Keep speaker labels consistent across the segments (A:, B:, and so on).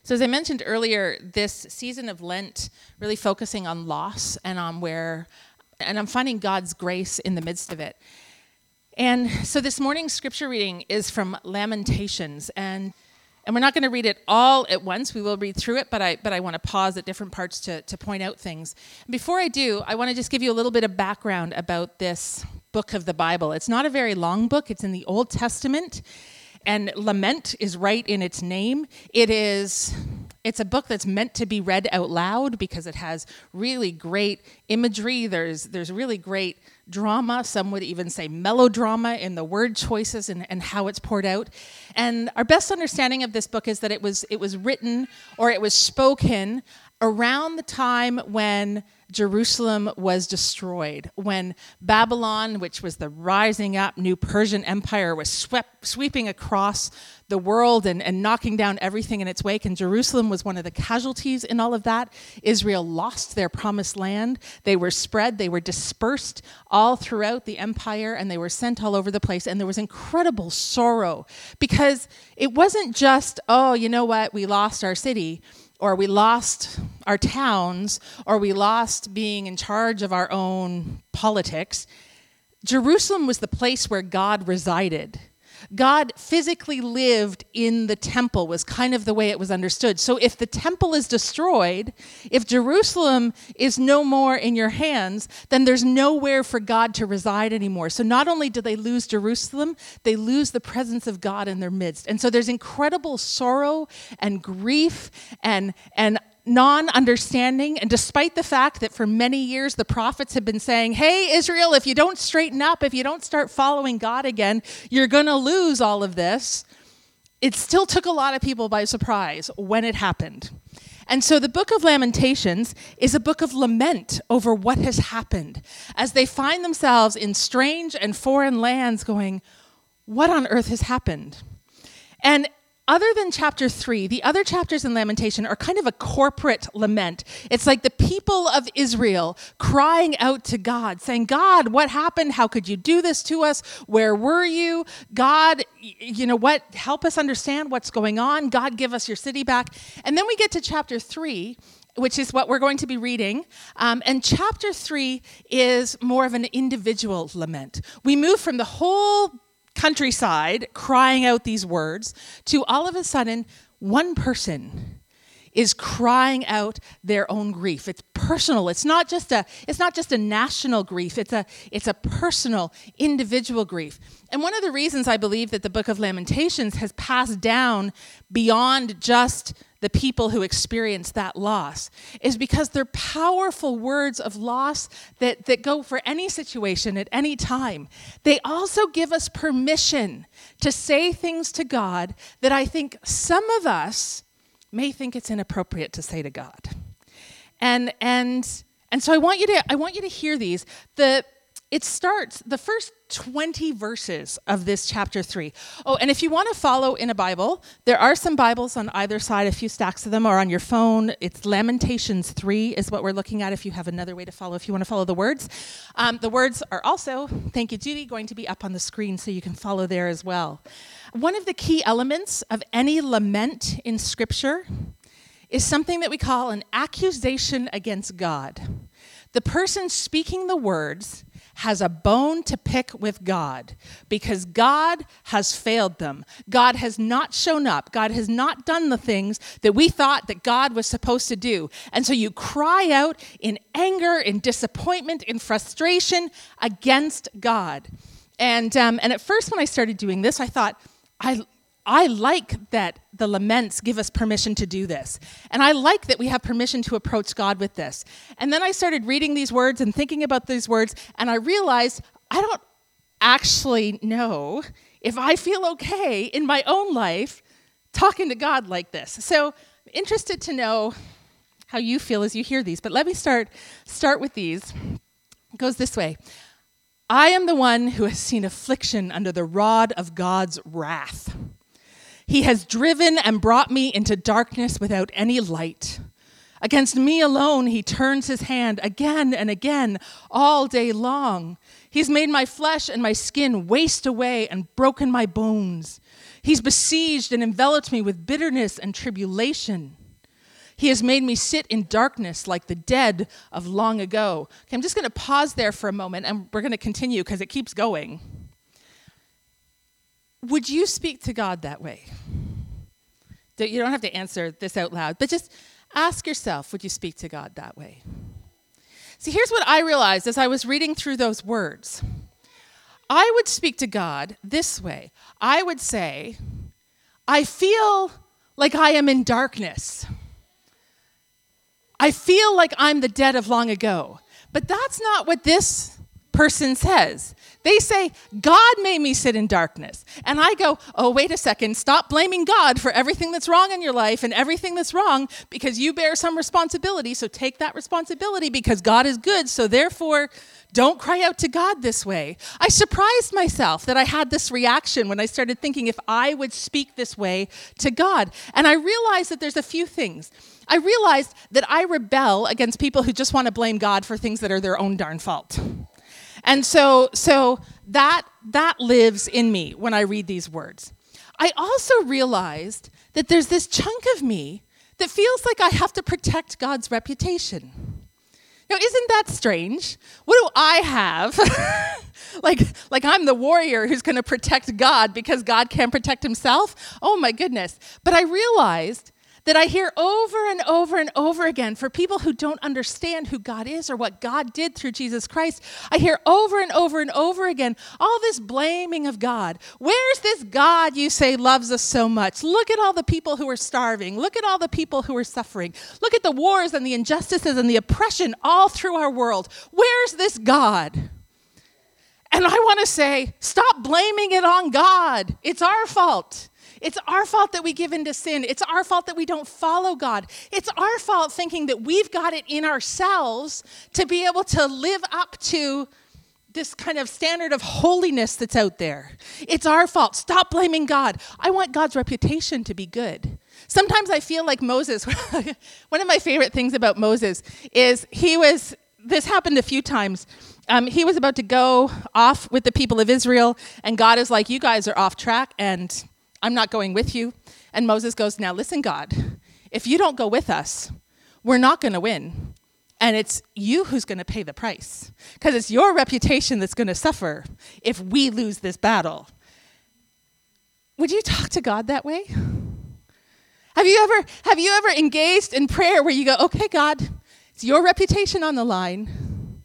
A: So as I mentioned earlier, this season of Lent really focusing on loss and on and I'm finding God's grace in the midst of it. And so this morning's scripture reading is from Lamentations, and we're not going to read it all at once. We will read through it, but I want to pause at different parts to point out things. Before I do, I want to just give you a little bit of background about this book of the Bible. It's not a very long book. It's in the Old Testament. And lament is right in its name. It's a book that's meant to be read out loud because it has really great imagery. There's really great drama. Some would even say melodrama in the word choices and how it's poured out. And our best understanding of this book is that it was written or it was spoken around the time when Jerusalem was destroyed, when Babylon, which was the rising up new Persian Empire, was sweeping across the world and knocking down everything in its wake, and Jerusalem was one of the casualties in all of that. Israel lost their promised land. They were spread, they were dispersed all throughout the empire, and they were sent all over the place, and there was incredible sorrow, because it wasn't just, oh, you know what, we lost our city, or we lost our towns, or we lost being in charge of our own politics. Jerusalem was the place where God resided. God physically lived in the temple was kind of the way it was understood. So if the temple is destroyed, if Jerusalem is no more in your hands, then there's nowhere for God to reside anymore. So not only do they lose Jerusalem, they lose the presence of God in their midst. And so there's incredible sorrow and grief and non-understanding, and despite the fact that for many years the prophets have been saying, hey, Israel, if you don't straighten up, if you don't start following God again, you're going to lose all of this, it still took a lot of people by surprise when it happened. And so the book of Lamentations is a book of lament over what has happened, as they find themselves in strange and foreign lands going, what on earth has happened? And other than chapter 3, the other chapters in Lamentation are kind of a corporate lament. It's like the people of Israel crying out to God, saying, God, what happened? How could you do this to us? Where were you? God, you know what? Help us understand what's going on. God, give us your city back. And then we get to chapter 3, which is what we're going to be reading. And chapter 3 is more of an individual lament. We move from the whole countryside crying out these words to all of a sudden one person is crying out their own grief. It's personal. It's not just a national grief. It's a personal, individual grief. And one of the reasons I believe that the book of Lamentations has passed down beyond just the people who experience that loss is because they're powerful words of loss that go for any situation at any time. They also give us permission to say things to God that I think some of us may think it's inappropriate to say to God. And so I want you to hear these. It starts, the first 20 verses of this chapter 3. Oh, and if you want to follow in a Bible, there are some Bibles on either side, a few stacks of them, or on your phone. It's Lamentations 3 is what we're looking at if you have another way to follow, if you want to follow the words. The words are also, thank you, Judy, going to be up on the screen so you can follow there as well. One of the key elements of any lament in Scripture is something that we call an accusation against God. The person speaking the words has a bone to pick with God because God has failed them. God has not shown up. God has not done the things that we thought that God was supposed to do. And so you cry out in anger, in disappointment, in frustration against God. And at first when I started doing this, I thought, I like that the laments give us permission to do this. And I like that we have permission to approach God with this. And then I started reading these words and thinking about these words, and I realized I don't actually know if I feel okay in my own life talking to God like this. So I'm interested to know how you feel as you hear these. But let me start with these. It goes this way. I am the one who has seen affliction under the rod of God's wrath. He has driven and brought me into darkness without any light. Against me alone he turns his hand again and again all day long. He's made my flesh and my skin waste away and broken my bones. He's besieged and enveloped me with bitterness and tribulation. He has made me sit in darkness like the dead of long ago. Okay, I'm just going to pause there for a moment, and we're going to continue because it keeps going. Would you speak to God that way? You don't have to answer this out loud, but just ask yourself, would you speak to God that way? See, here's what I realized as I was reading through those words. I would speak to God this way. I would say, I feel like I am in darkness. I feel like I'm the dead of long ago. But that's not what this person says. They say, God made me sit in darkness. And I go, oh, wait a second. Stop blaming God for everything that's wrong in your life and everything that's wrong because you bear some responsibility. So take that responsibility because God is good. So therefore, don't cry out to God this way. I surprised myself that I had this reaction when I started thinking if I would speak this way to God. And I realized that there's a few things. I realized that I rebel against people who just want to blame God for things that are their own darn fault. And so that lives in me when I read these words. I also realized that there's this chunk of me that feels like I have to protect God's reputation. Now, isn't that strange? What do I have? like I'm the warrior who's going to protect God because God can't protect himself? Oh my goodness. But I realized that I hear over and over and over again for people who don't understand who God is or what God did through Jesus Christ. I hear over and over and over again all this blaming of God. Where's this God you say loves us so much? Look at all the people who are starving. Look at all the people who are suffering. Look at the wars and the injustices and the oppression all through our world. Where's this God? And I want to say, stop blaming it on God. It's our fault. It's our fault that we give into sin. It's our fault that we don't follow God. It's our fault thinking that we've got it in ourselves to be able to live up to this kind of standard of holiness that's out there. It's our fault. Stop blaming God. I want God's reputation to be good. Sometimes I feel like Moses. One of my favorite things about Moses is this happened a few times. He was about to go off with the people of Israel, and God is like, you guys are off track, and I'm not going with you. And Moses goes, now listen, God, if you don't go with us, we're not going to win. And it's you who's going to pay the price. Because it's your reputation that's going to suffer if we lose this battle. Would you talk to God that way? Have you ever engaged in prayer where you go, okay, God, it's your reputation on the line.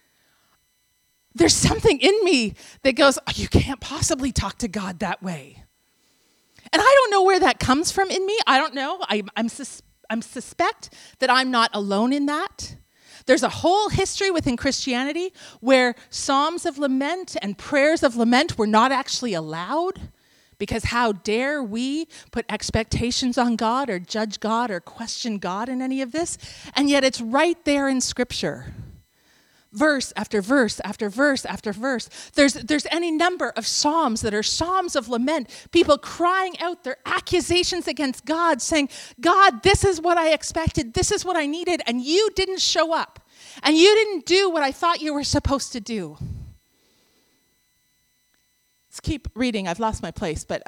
A: There's something in me that goes, oh, you can't possibly talk to God that way. And I don't know where that comes from in me. I don't know. I'm suspect that I'm not alone in that. There's a whole history within Christianity where psalms of lament and prayers of lament were not actually allowed because how dare we put expectations on God or judge God or question God in any of this? And yet it's right there in Scripture. Verse after verse after verse after verse. There's any number of psalms that are psalms of lament, people crying out their accusations against God, saying, God, this is what I expected, this is what I needed, and you didn't show up, and you didn't do what I thought you were supposed to do. Let's keep reading. I've lost my place, but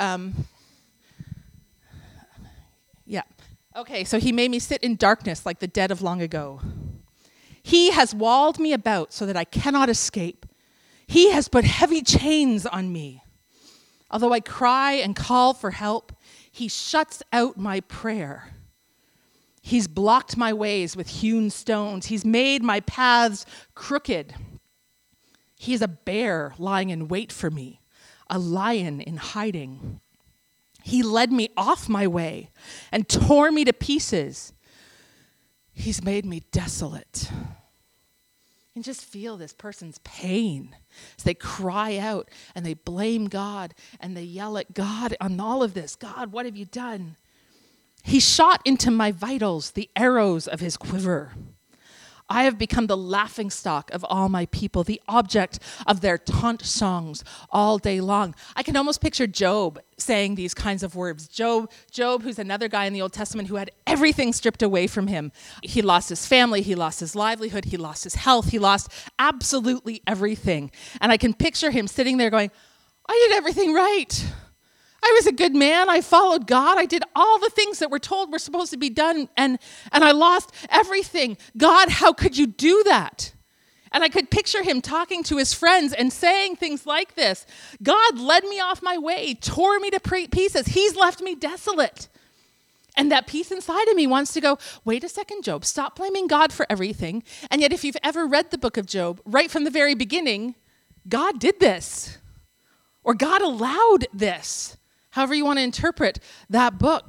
A: yeah. Okay, so he made me sit in darkness like the dead of long ago. He has walled me about so that I cannot escape. He has put heavy chains on me. Although I cry and call for help, he shuts out my prayer. He's blocked my ways with hewn stones. He's made my paths crooked. He is a bear lying in wait for me, a lion in hiding. He led me off my way and tore me to pieces. He's made me desolate. You can just feel this person's pain as they cry out and they blame God and they yell at God on all of this. God, what have you done? He shot into my vitals the arrows of his quiver. I have become the laughingstock of all my people, the object of their taunt songs all day long. I can almost picture Job saying these kinds of words. Job, who's another guy in the Old Testament who had everything stripped away from him. He lost his family, he lost his livelihood, he lost his health, he lost absolutely everything. And I can picture him sitting there going, I did everything right. I was a good man. I followed God. I did all the things that we're told were supposed to be done, and I lost everything. God, how could you do that? And I could picture him talking to his friends and saying things like this. God led me off my way, tore me to pieces. He's left me desolate. And that piece inside of me wants to go, wait a second, Job, stop blaming God for everything. And yet if you've ever read the book of Job, right from the very beginning, God did this. Or God allowed this. However you want to interpret that book.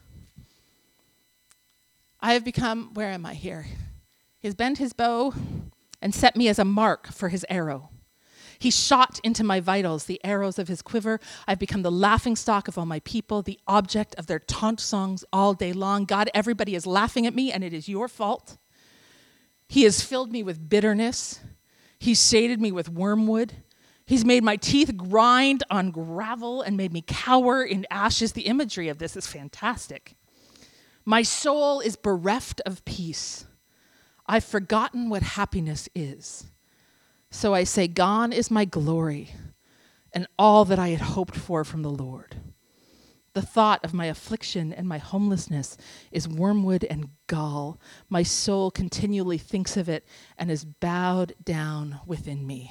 A: I have become, where am I here? He has bent his bow and set me as a mark for his arrow. He shot into my vitals the arrows of his quiver. I've become the laughingstock of all my people, the object of their taunt songs all day long. God, everybody is laughing at me, and it is your fault. He has filled me with bitterness. He's sated me with wormwood. He's made my teeth grind on gravel and made me cower in ashes. The imagery of this is fantastic. My soul is bereft of peace. I've forgotten what happiness is. So I say, gone is my glory and all that I had hoped for from the Lord. The thought of my affliction and my homelessness is wormwood and gall. My soul continually thinks of it and is bowed down within me.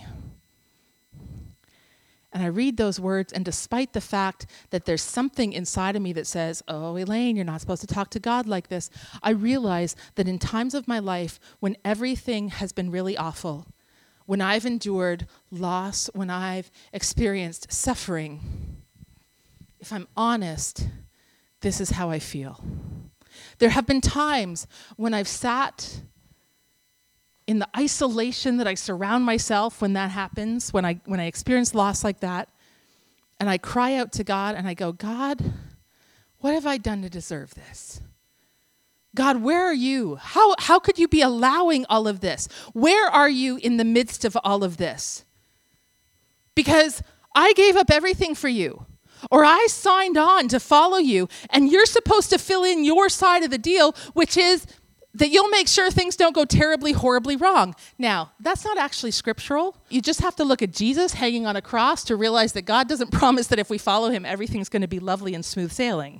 A: And I read those words, and despite the fact that there's something inside of me that says, oh, Elaine, you're not supposed to talk to God like this, I realize that in times of my life when everything has been really awful, when I've endured loss, when I've experienced suffering, if I'm honest, this is how I feel. There have been times when I've sat in the isolation that I surround myself when that happens, when I experience loss like that, and I cry out to God and I go, God, what have I done to deserve this? God, where are you? How could you be allowing all of this? Where are you in the midst of all of this? Because I gave up everything for you, or I signed on to follow you, and you're supposed to fill in your side of the deal, which is that you'll make sure things don't go terribly, horribly wrong. Now, that's not actually scriptural. You just have to look at Jesus hanging on a cross to realize that God doesn't promise that if we follow him, everything's going to be lovely and smooth sailing.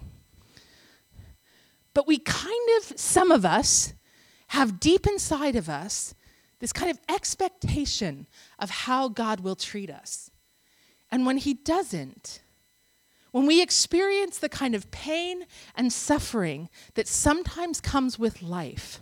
A: But we some of us, have deep inside of us this kind of expectation of how God will treat us. And when he doesn't, when we experience the kind of pain and suffering that sometimes comes with life,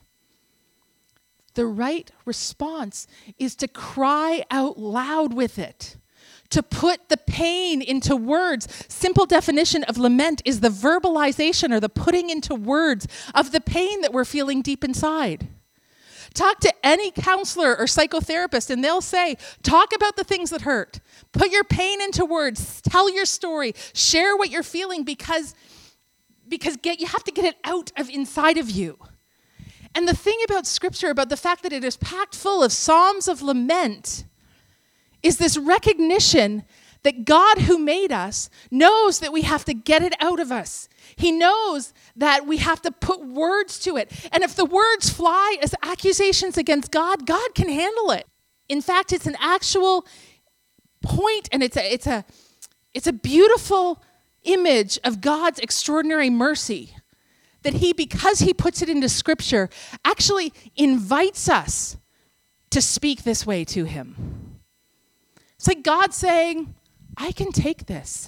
A: the right response is to cry out loud with it, to put the pain into words. Simple definition of lament is the verbalization or the putting into words of the pain that we're feeling deep inside. Talk to any counselor or psychotherapist and they'll say, talk about the things that hurt. Put your pain into words. Tell your story. Share what you're feeling because you have to get it out of inside of you. And the thing about Scripture, about the fact that it is packed full of psalms of lament, is this recognition that God who made us knows that we have to get it out of us. He knows that we have to put words to it. And if the words fly as accusations against God, God can handle it. In fact, it's an actual point, and it's a beautiful image of God's extraordinary mercy that he, because he puts it into Scripture, actually invites us to speak this way to him. It's like God saying, I can take this.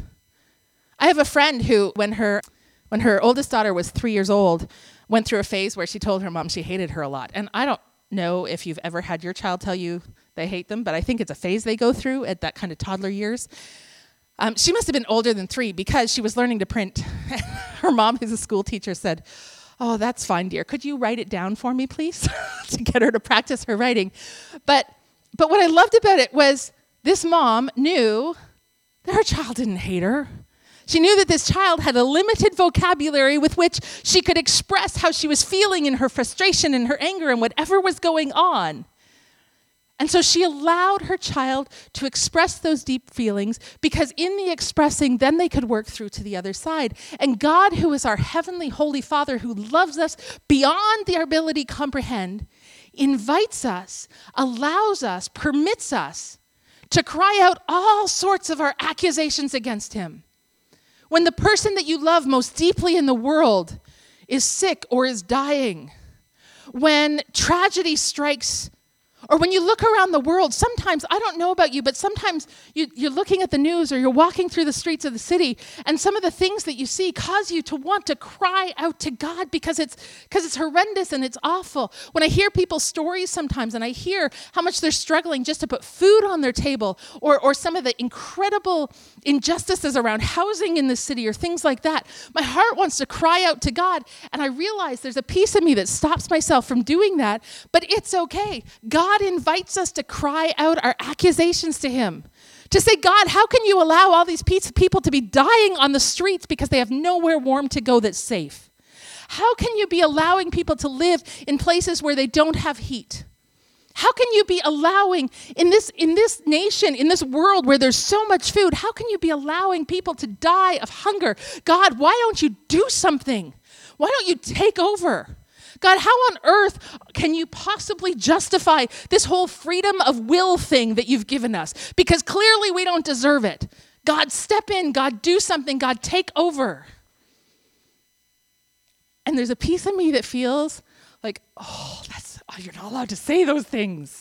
A: I have a friend who, when her oldest daughter was 3 years old, went through a phase where she told her mom she hated her a lot. And I don't know if you've ever had your child tell you they hate them, but I think it's a phase they go through at that kind of toddler years. She must have been older than 3 because she was learning to print. Her mom, who's a school teacher, said, oh, that's fine, dear. Could you write it down for me, please? To get her to practice her writing. But what I loved about it was this mom knew that her child didn't hate her. She knew that this child had a limited vocabulary with which she could express how she was feeling in her frustration and her anger and whatever was going on. And so she allowed her child to express those deep feelings because in the expressing, then they could work through to the other side. And God, who is our heavenly Holy Father, who loves us beyond the ability to comprehend, invites us, allows us, permits us to cry out all sorts of our accusations against him. When the person that you love most deeply in the world is sick or is dying. When tragedy strikes, or when you look around the world, sometimes, I don't know about you, but sometimes you're looking at the news or you're walking through the streets of the city, and some of the things that you see cause you to want to cry out to God because it's horrendous and it's awful. When I hear people's stories sometimes and I hear how much they're struggling just to put food on their table, or some of the incredible injustices around housing in the city or things like that, my heart wants to cry out to God, and I realize there's a piece of me that stops myself from doing that, but it's okay. God invites us to cry out our accusations to him. To say, God, how can you allow all these people to be dying on the streets because they have nowhere warm to go that's safe? How can you be allowing people to live in places where they don't have heat? How can you be allowing, in this nation, in this world where there's so much food, how can you be allowing people to die of hunger? God, why don't you do something? Why don't you take over? God, how on earth can you possibly justify this whole freedom of will thing that you've given us? Because clearly we don't deserve it. God, step in. God, do something. God, take over. And there's a piece of me that feels like, you're not allowed to say those things.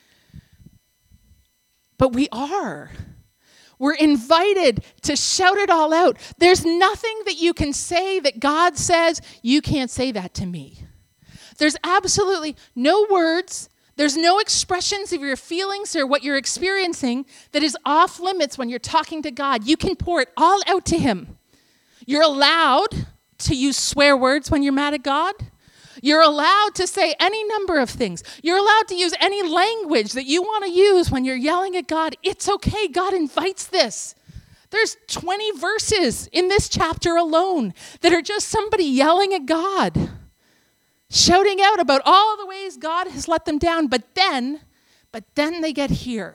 A: But we are. We're invited to shout it all out. There's nothing that you can say that God says, you can't say that to me. There's absolutely no words, there's no expressions of your feelings or what you're experiencing that is off limits when you're talking to God. You can pour it all out to him. You're allowed to use swear words when you're mad at God. You're allowed to say any number of things. You're allowed to use any language that you want to use when you're yelling at God. It's okay. God invites this. There's 20 verses in this chapter alone that are just somebody yelling at God, shouting out about all the ways God has let them down, but then they get here.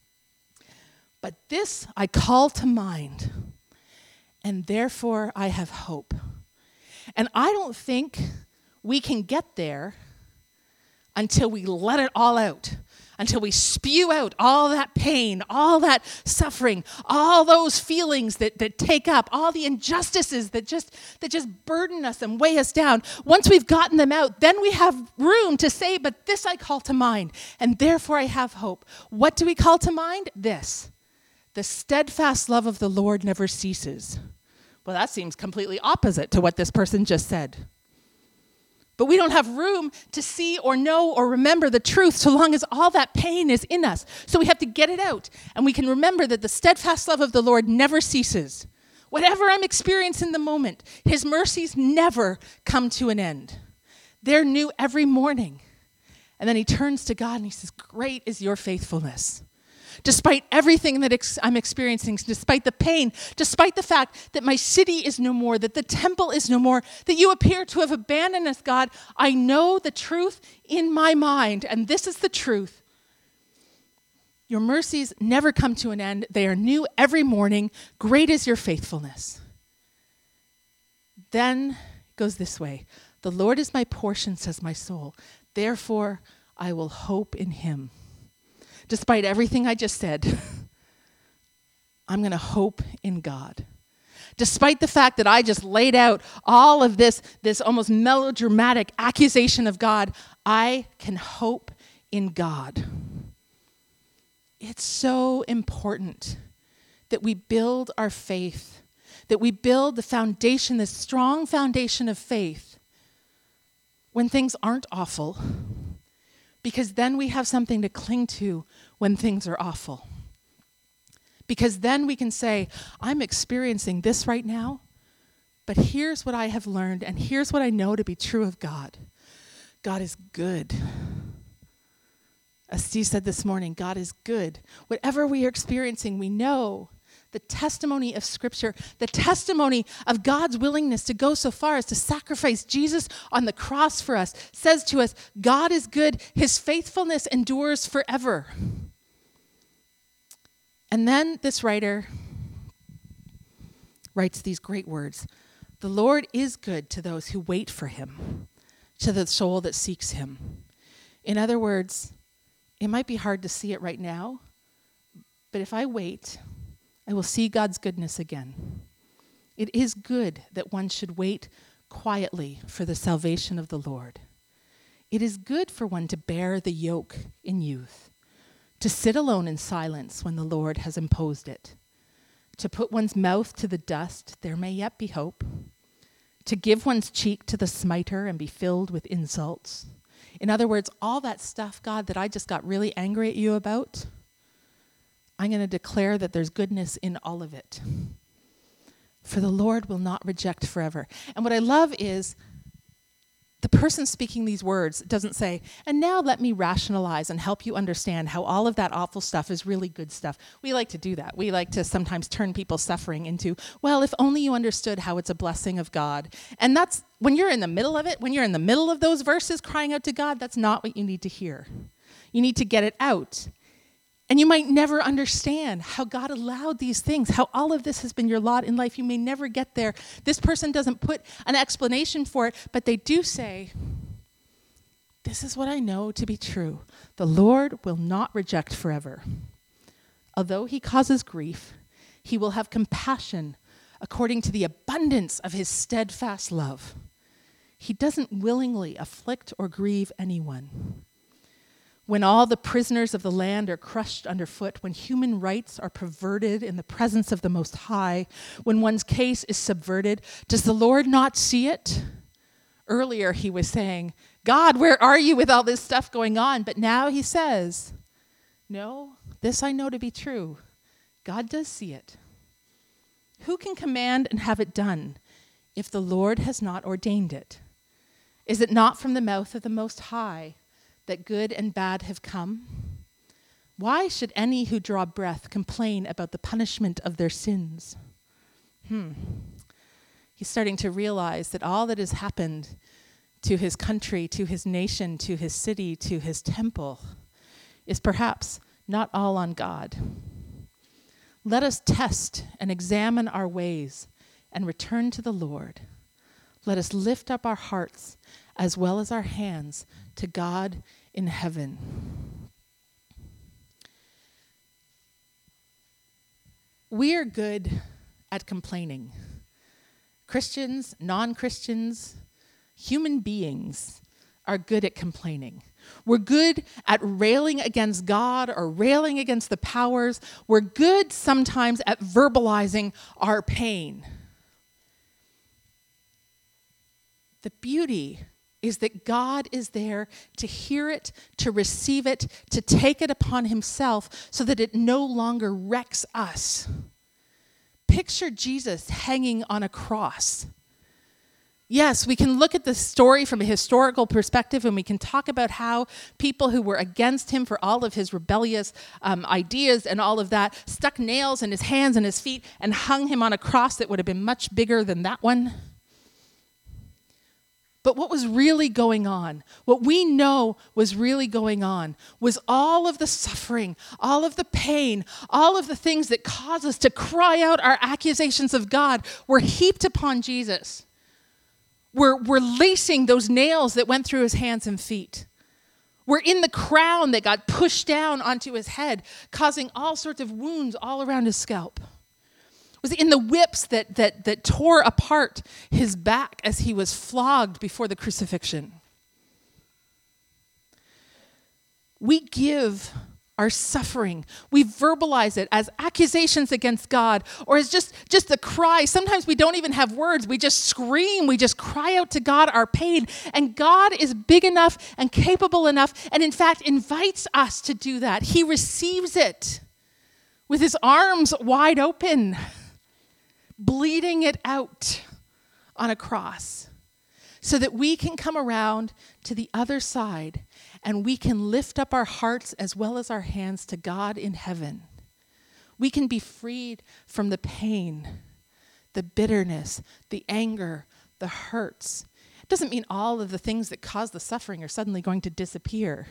A: But this I call to mind, and therefore I have hope. And I don't think we can get there until we let it all out, until we spew out all that pain, all that suffering, all those feelings that take up, all the injustices that just burden us and weigh us down. Once we've gotten them out, then we have room to say, but this I call to mind, and therefore I have hope. What do we call to mind? This. The steadfast love of the Lord never ceases. Well, that seems completely opposite to what this person just said. But we don't have room to see or know or remember the truth so long as all that pain is in us. So we have to get it out. And we can remember that the steadfast love of the Lord never ceases. Whatever I'm experiencing in the moment, his mercies never come to an end. They're new every morning. And then he turns to God and he says, great is your faithfulness. Despite everything that I'm experiencing, despite the pain, despite the fact that my city is no more, that the temple is no more, that you appear to have abandoned us, God, I know the truth in my mind, and this is the truth. Your mercies never come to an end. They are new every morning. Great is your faithfulness. Then it goes this way. The Lord is my portion, says my soul. Therefore, I will hope in him. Despite everything I just said, I'm going to hope in God. Despite the fact that I just laid out all of this almost melodramatic accusation of God, I can hope in God. It's so important that we build our faith, that we build the foundation, this strong foundation of faith when things aren't awful, because then we have something to cling to when things are awful. Because then we can say, I'm experiencing this right now, but here's what I have learned, and here's what I know to be true of God. God is good. As Steve said this morning, God is good. Whatever we are experiencing, we know the testimony of Scripture, the testimony of God's willingness to go so far as to sacrifice Jesus on the cross for us, says to us, God is good, his faithfulness endures forever. And then this writer writes these great words. The Lord is good to those who wait for him, to the soul that seeks him. In other words, it might be hard to see it right now, but if I wait, I will see God's goodness again. It is good that one should wait quietly for the salvation of the Lord. It is good for one to bear the yoke in youth, to sit alone in silence when the Lord has imposed it, to put one's mouth to the dust, there may yet be hope, to give one's cheek to the smiter and be filled with insults. In other words, all that stuff, God, that I just got really angry at you about, I'm going to declare that there's goodness in all of it. For the Lord will not reject forever. And what I love is the person speaking these words doesn't say, and now let me rationalize and help you understand how all of that awful stuff is really good stuff. We like to do that. We like to sometimes turn people's suffering into, well, if only you understood how it's a blessing of God. And that's, when you're in the middle of it, when you're in the middle of those verses crying out to God, that's not what you need to hear. You need to get it out. And you might never understand how God allowed these things, how all of this has been your lot in life. You may never get there. This person doesn't put an explanation for it, but they do say, this is what I know to be true. The Lord will not reject forever. Although he causes grief, he will have compassion according to the abundance of his steadfast love. He doesn't willingly afflict or grieve anyone. When all the prisoners of the land are crushed underfoot, when human rights are perverted in the presence of the Most High, when one's case is subverted, does the Lord not see it? Earlier he was saying, God, where are you with all this stuff going on? But now he says, no, this I know to be true. God does see it. Who can command and have it done if the Lord has not ordained it? Is it not from the mouth of the Most High that good and bad have come? Why should any who draw breath complain about the punishment of their sins? He's starting to realize that all that has happened to his country, to his nation, to his city, to his temple is perhaps not all on God. Let us test and examine our ways and return to the Lord. Let us lift up our hearts as well as our hands to God in heaven. We are good at complaining. Christians, non-Christians, human beings are good at complaining. We're good at railing against God or railing against the powers. We're good sometimes at verbalizing our pain. The beauty is that God is there to hear it, to receive it, to take it upon himself so that it no longer wrecks us. Picture Jesus hanging on a cross. Yes, we can look at the story from a historical perspective and we can talk about how people who were against him for all of his rebellious ideas and all of that stuck nails in his hands and his feet and hung him on a cross that would have been much bigger than that one. But what was really going on, what we know was really going on, was all of the suffering, all of the pain, all of the things that cause us to cry out our accusations of God were heaped upon Jesus. We're lacing those nails that went through his hands and feet. We're in the crown that got pushed down onto his head, causing all sorts of wounds all around his scalp. Was in the whips that tore apart his back as he was flogged before the crucifixion. We give our suffering, we verbalize it as accusations against God or as just a cry. Sometimes we don't even have words. We just scream. We just cry out to God our pain. And God is big enough and capable enough and in fact invites us to do that. He receives it with his arms wide open, bleeding it out on a cross so that we can come around to the other side and we can lift up our hearts as well as our hands to God in heaven. We can be freed from the pain, the bitterness, the anger, the hurts. It doesn't mean all of the things that cause the suffering are suddenly going to disappear.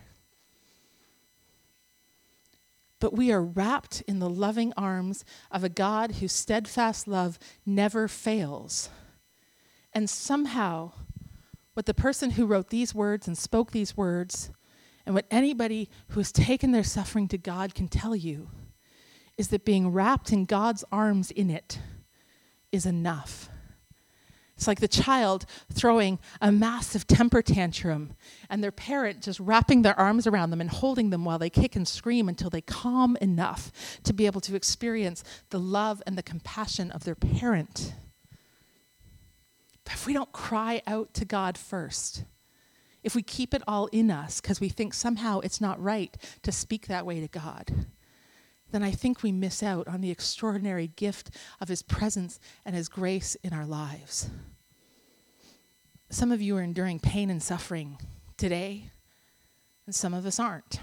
A: But we are wrapped in the loving arms of a God whose steadfast love never fails. And somehow, what the person who wrote these words and spoke these words, and what anybody who has taken their suffering to God can tell you, is that being wrapped in God's arms in it, is enough. It's like the child throwing a massive temper tantrum and their parent just wrapping their arms around them and holding them while they kick and scream until they calm enough to be able to experience the love and the compassion of their parent. But if we don't cry out to God first, if we keep it all in us because we think somehow it's not right to speak that way to God, then I think we miss out on the extraordinary gift of his presence and his grace in our lives. Some of you are enduring pain and suffering today, and some of us aren't.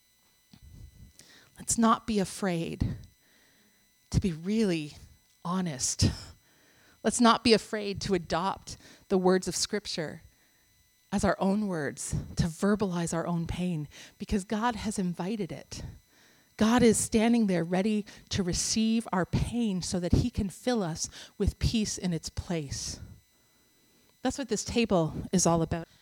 A: Let's not be afraid to be really honest. Let's not be afraid to adopt the words of Scripture as our own words, to verbalize our own pain, because God has invited it. God is standing there ready to receive our pain so that he can fill us with peace in its place. That's what this table is all about.